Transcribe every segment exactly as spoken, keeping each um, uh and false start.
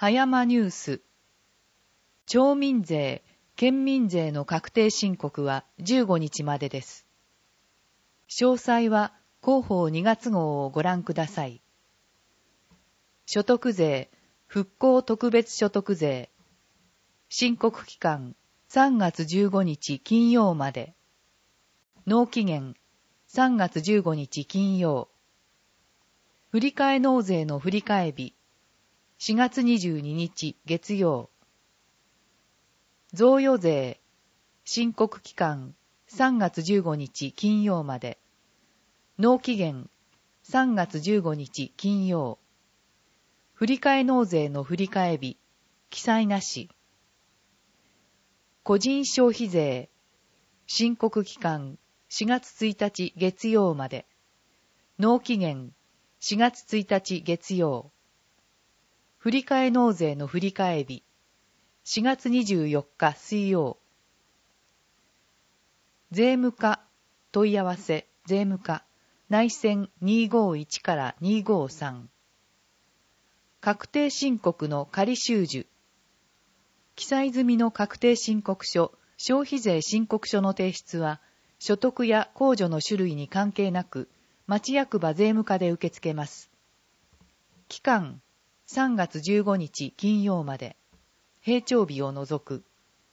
葉山ニュース。町民税、県民税の確定申告はじゅうごにちまでです。詳細は広報にがつ号をご覧ください。所得税、復興特別所得税。申告期間さんがつじゅうごにち金曜まで。納期限さんがつじゅうごにち金曜。振替納税の振替日しがつにじゅうににち月曜。贈与税、申告期間さんがつじゅうごにち金曜まで。納期限さんがつじゅうごにち金曜。振替納税の振替日、記載なし。個人消費税、申告期間しがつついたち月曜まで。納期限しがつついたち月曜。振替納税の振替日、しがつにじゅうよっか水曜。税務課、問い合わせ、税務課、内線にーごーいちからにーごーさん。確定申告の仮収受。記載済みの確定申告書、消費税申告書の提出は、所得や控除の種類に関係なく、町役場税務課で受け付けます。期間、さんがつじゅうごにち金曜まで。閉帳日を除く。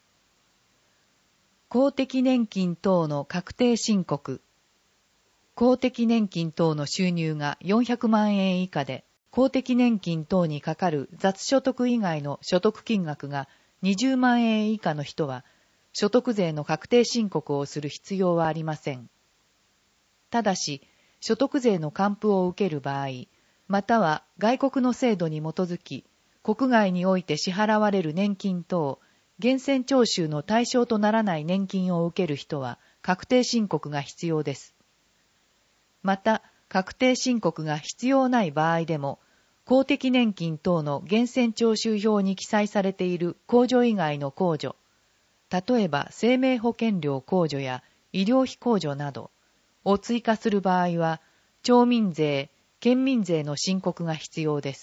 公的年金等の確定申告。公的年金等の収入がよんひゃくまんえん以下で、公的年金等にかかる雑所得以外の所得金額がにじゅうまんえん以下の人は、所得税の確定申告をする必要はありません。ただし、所得税の還付を受ける場合、または外国の制度に基づき、国外において支払われる年金等、源泉徴収の対象とならない年金を受ける人は確定申告が必要です。また、確定申告が必要ない場合でも、公的年金等の源泉徴収票に記載されている控除以外の控除、例えば生命保険料控除や医療費控除などを追加する場合は、町民税、県民税の申告が必要です。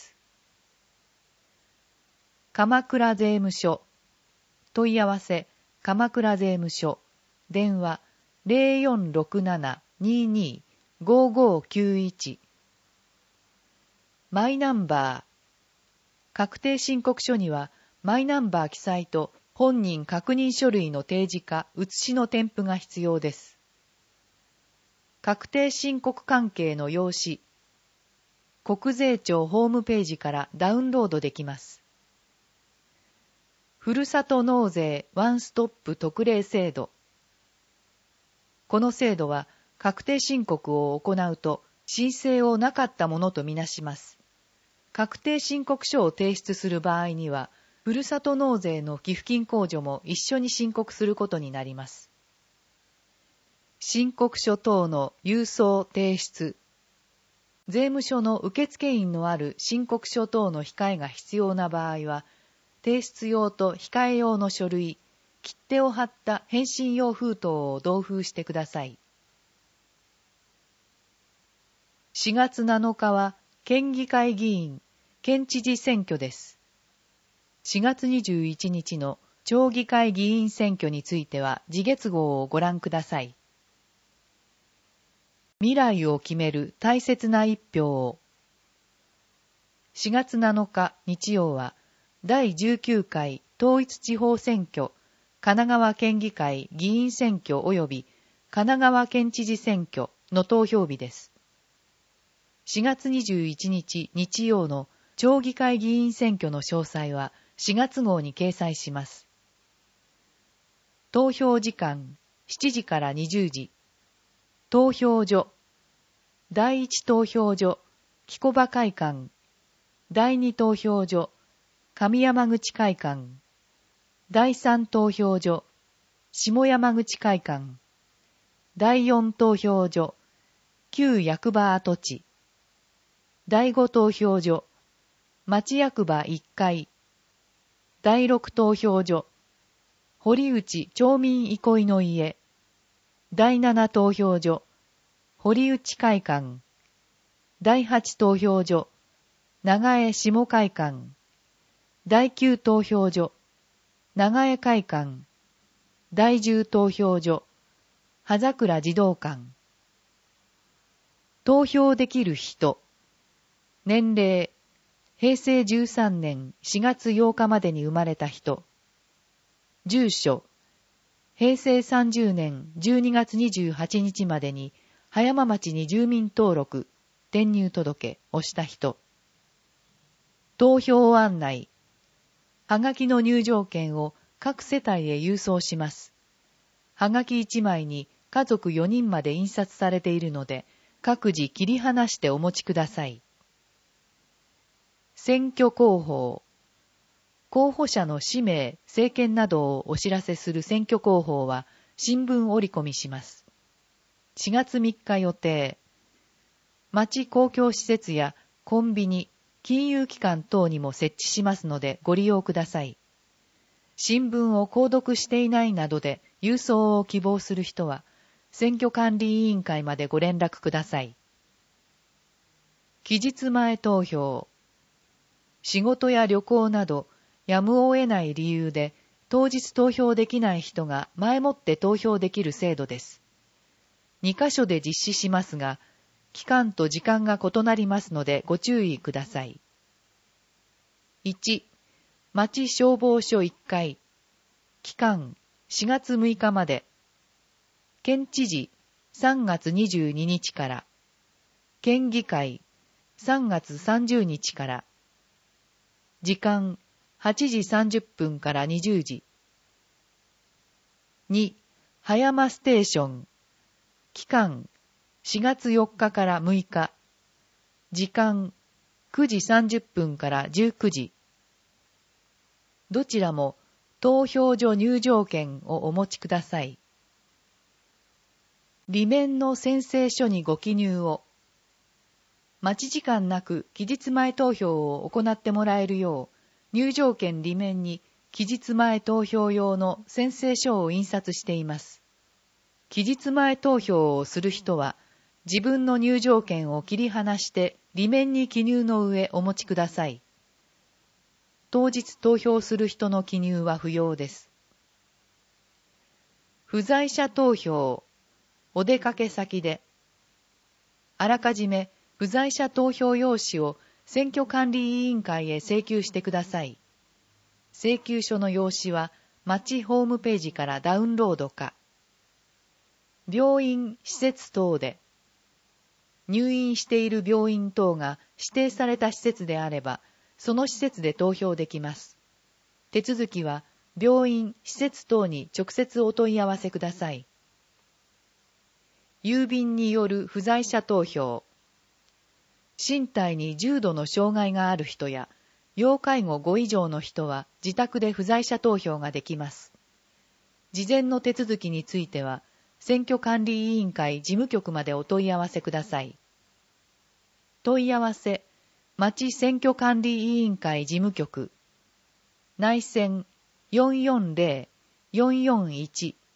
鎌倉税務署。問い合わせ、鎌倉税務署。電話、ゼロよんろくななにーにーごーごーきゅういち。マイナンバー。確定申告書には、マイナンバー記載と本人確認書類の提示か写しの添付が必要です。確定申告関係の用紙。国税庁ホームページからダウンロードできます。ふるさと納税ワンストップ特例制度。この制度は確定申告を行うと申請をなかったものとみなします。確定申告書を提出する場合には、ふるさと納税の寄付金控除も一緒に申告することになります。申告書等の郵送提出。税務署の受付員のある申告書等の控えが必要な場合は、提出用と控え用の書類、切手を貼った返信用封筒を同封してください。しがつなのかは県議会議員、県知事選挙です。しがつにじゅういちにちの町議会議員選挙については次月号をご覧ください。未来を決める大切な一票を。しがつなのか日曜は、だいじゅうきゅうかい統一地方選挙、神奈川県議会議員選挙及び神奈川県知事選挙の投票日です。しがつにじゅういちにち日曜の町議会議員選挙の詳細はしがつ号に掲載します。投票時間しちじからにじゅうじ。投票所。だいいち投票所、木古場会館。だいに投票所、上山口会館。だいさん投票所、下山口会館。だいよん投票所、旧役場跡地。だいご投票所、町役場いっかい。だいろく投票所、堀内町民憩いの家。だいなな投票所、堀内会館。だいはち投票所、長江下会館。 第九投票所、長江会館、第十投票所、葉桜児童館。投票できる人、年齢、へいせいじゅうさんねんしがつようかまでに生まれた人、住所、へいせいさんじゅうねんじゅうにがつにじゅうはちにちまでに葉山町に住民登録、転入届をした人、投票案内、はがきの入場券を各世帯へ郵送します。はがきいちまいに家族よにんまで印刷されているので、各自切り離してお持ちください。選挙広報。候補者の氏名、政見などをお知らせする選挙広報は新聞折り込みします。しがつみっか予定。町公共施設やコンビニ、金融機関等にも設置しますのでご利用ください。新聞を購読していないなどで郵送を希望する人は、選挙管理委員会までご連絡ください。期日前投票。仕事や旅行など、やむを得ない理由で、当日投票できない人が前もって投票できる制度です。にかしょで実施しますが、期間と時間が異なりますのでご注意ください。いち、町消防署いっかい。期間しがつむいかまで。県知事さんがつにじゅうににちから。県議会さんがつさんじゅうにちから。時間はちじさんじゅっぷんからにじゅうじ。に、葉山ステーション。期間しがつよっかからむいか。時間くじさんじゅっぷんからじゅうくじ。どちらも投票所入場券をお持ちください。裏面の宣誓書にご記入を。待ち時間なく期日前投票を行ってもらえるよう、入場券裏面に期日前投票用の宣誓書を印刷しています。期日前投票をする人は、自分の入場券を切り離して裏面に記入の上お持ちください。当日投票する人の記入は不要です。不在者投票、お出かけ先で。あらかじめ不在者投票用紙を選挙管理委員会へ請求してください。請求書の用紙は町ホームページからダウンロードか。病院、施設等で。入院している病院等が指定された施設であれば、その施設で投票できます。手続きは病院、施設等に直接お問い合わせください。郵便による不在者投票。身体に重度の障害がある人や、要介護ご以上の人は自宅で不在者投票ができます。事前の手続きについては、選挙管理委員会事務局までお問い合わせください。問い合わせ、町選挙管理委員会事務局。内線 よんよんゼロ よんよんいち